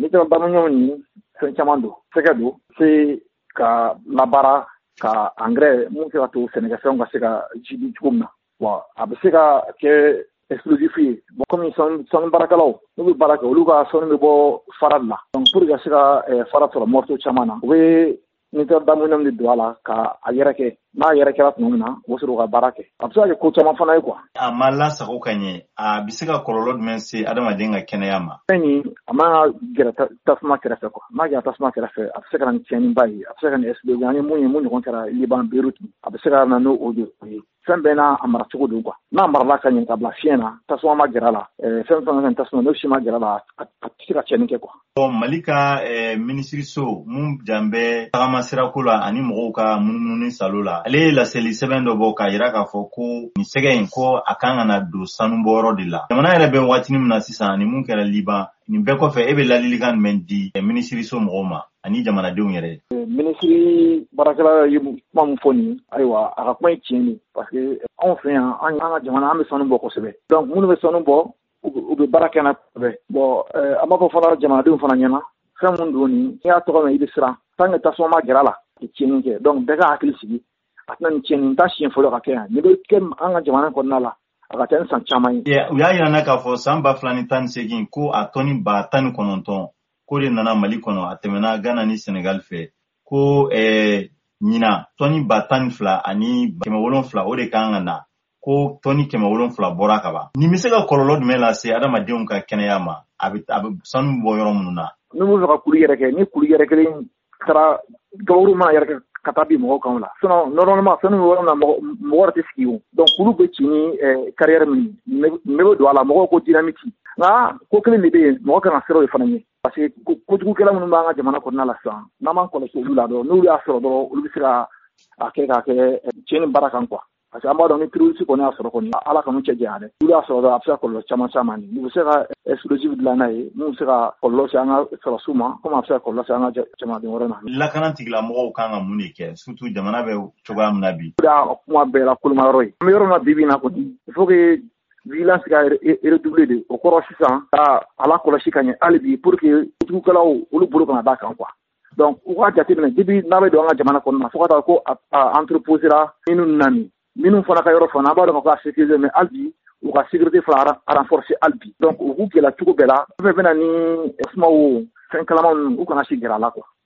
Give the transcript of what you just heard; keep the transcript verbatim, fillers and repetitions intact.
tɛ bamaɲɔgɔn ni fɛn caman don sɛgɛ don se ka labara ka engrais mun se ka to sɛnɛkɛfɛnw ka se ka jidi cogo min na wa a bɛ se ka kɛ explosif ye bon comme sanu baarakɛlaw n'u bɛ baara kɛ olu ka sanu bɛ bɔ fara de la donc pour que ka se ka fara sɔrɔ morceau caman na u bɛ nitrate d'ammonium de don a la ka a yɛrɛkɛ n'a yɛrɛkɛra tuma min na o sɔrɔ ka baara kɛ a bɛ se ka kɛ ko caman fana ye quoi. A ma lasago ka ɲɛ a bɛ se ka kɔlɔlɔ jumɛn se adamaden ka kɛnɛya ma. fɛn in a man ka gɛrɛ tasuma kɛrɛfɛ quoi n'a gɛrɛ tasuma kɛrɛfɛ a bɛ se ka na ni tiɲɛniba ye a bɛ se ka na ni explosion an ye mun ye mun ɲɔgɔn kɛra Liban Beirut a bɛ se ka na n'o de ye fɛn bɛɛ n'a a mara cogo don quoi n'a marala ka ɲɛ ka bila fiɲɛ na tasuma ma gɛrɛ a la fɛn fɛn fɛn tasuma n'o si ma gɛrɛ a la a tɛ se ka tiɲɛni kɛ quoi. Bon Mali ka minisiriso mun jan bɛ tagama sirako la ani mɔgɔw ka munumunu salo la ale ye laseli sɛbɛn dɔ bɔ k'a jira k'a fɔ ko nin sɛgɛ in ko a kan ka na don sanubɔyɔrɔ de la jamana yɛrɛ bɛ waati min na sisan ani mun kɛra Liban nin bɛɛ kɔfɛ e bɛ ladilikan jumɛn di minisiriso mɔgɔw ma ani jamanadenw yɛrɛ. Minisiri baarakɛla ye kuma min fɔ nin ayiwa a ka kuma ye tiɲɛ de parce que anw fɛ yan an ka jamana an bɛ sanu bɔ kosɛbɛ donc minnu bɛ sanu bɔ u bɛ baara kɛ na kosɛbɛ bon an b'a fɔ fana jamanadenw fana ɲɛna fɛn mun don nin n'i y'a tɔgɔ mɛn i bɛ siran tant que tasuma ma gɛrɛ a la a tɛ tiɲɛni kɛ donc bɛɛ ka hakili sigi a tɛna nin tiɲɛni ta siɲɛ fɔlɔ ka kɛ yan nin bɛ kɛ an ka jamana kɔnɔna la a ka kɛ ni san caman ye. u y'a jira n na k'a fɔ san ba fila ni tan ni seegin ko a tɔni ba tan ni kɔnɔntɔn ko de nana Mali kɔnɔ a tɛmɛna Ghana ni Senegal fɛ ko ɲina tɔni ba tan ni fila ani kɛmɛ wolonfila o de kan ka na ko tɔni kɛmɛ wolonfila bɔra ka ban nin bɛ se ka kɔlɔlɔ jumɛn lase adamadenw ka kɛnɛya ma a bɛ a bɛ sanu bɔ yɔrɔ minnu na. n'u bɛ fɛ ka kulu yɛrɛ kɛ ni kulu yɛrɛ kelen taara gabakuru mana yɛrɛ kɛ ka taa bi mɔgɔw kan la sinon normalement sanu bɛ yɔrɔ min na mɔgɔ wɛrɛ tɛ sigi o donc kulu bɛ ci ni carrière min ne bɛ don a la mɔgɔw ko dynamite nka ko kelen de bɛ yen mɔgɔ kan ka siran o fana ɲɛ parce que kojugukɛla minnu b'an ka jamana kɔnɔna la sisan n'an m'an kɔlɔsi olu la dɔrɔn n'olu y'a sɔrɔ dɔrɔn olu bɛ se ka a kɛ k'a kɛ tiɲɛni baara kan quoi parce que an b'a dɔn ni terroriste kɔni y'a sɔrɔ kɔni ala ka n'u cɛ janya dɛ olu y'a sɔrɔ dɔrɔn a bɛ se ka kɔlɔlɔ caman caman ye u bɛ se ka explosif dilan n'a ye mun bɛ se ka kɔlɔlɔ se an ka sɔrɔsiw ma komi a bɛ se ka kɔlɔlɔ se an ka jamanaden wɛrɛ ma. lakana tigilamɔgɔw kan ka mun de kɛ surtout jamana bɛ cogoya min na bi. o de y'a kuma bɛɛ la koloma yɔrɔ ye an bɛ yɔrɔ min na bi bi in na kɔni il faut que vigilance ka redoubler de o kɔrɔ sisan ka ala kɔlɔsi ka ɲɛ hali bi pour que kojugukɛlaw olu bolo kana d'a kan quoi donc u k'a jateminɛ depuis n'a bɛ don an ka jamana kɔnɔna na fo ka taa ko a entreposera minnu nani minnu fana ka yɔrɔ fana an b'a dɔn k'a sécuriser mais hali bi u ka sécurité fana renforcer hali bi donc u k'u gɛlɛya cogo bɛɛ la fɛn fɛn bɛ na ni sumaw fɛn kalaman ninnu u kana si gɛrɛ a la quoi.